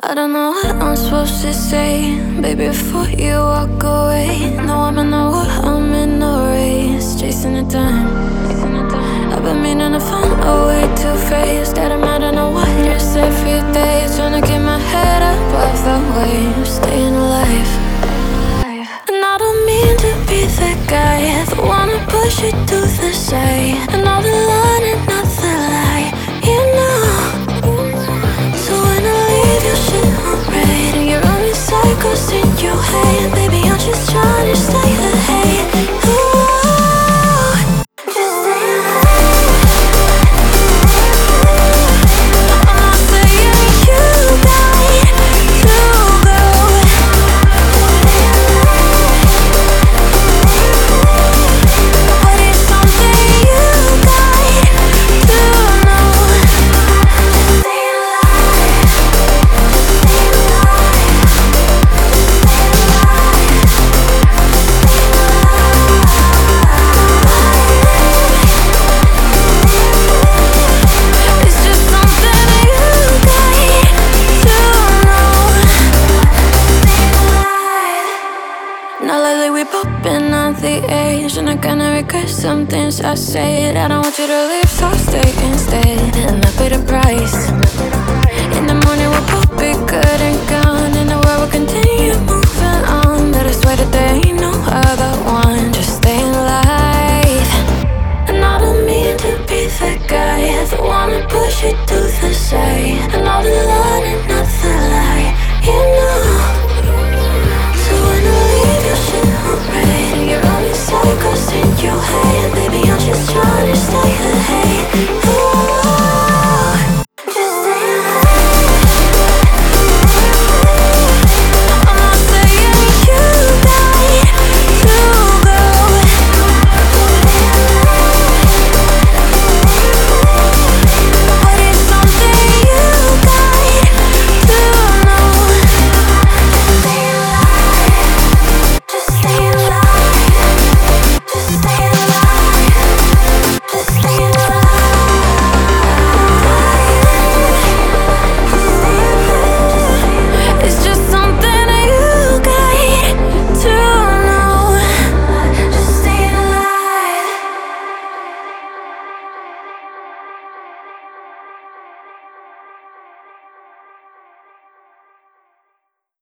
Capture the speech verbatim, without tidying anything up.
I don't know what I'm supposed to say, baby, before you walk away. No, I'm in a war, I'm in a race, chasing the time. I've been meaning to find a way to face that I'm out in the waters every day, trying to keep my head above the waves, staying alive. And I don't mean to be that guy, the one to push you to the side, and all the line and not the lie, you know. So when I leave your shit on red and you're running cycles in your head, baby, I'm just trying to stay ahead. Ooh, just stay ahead. I'm not saying you got to go, but it's something you got to know. Stay alive, stay alive, it's just something you got to know. Now lately we popping on the edge, and I kinda regret some things I said. I don't want you to leave, so stay instead, and I pay the price.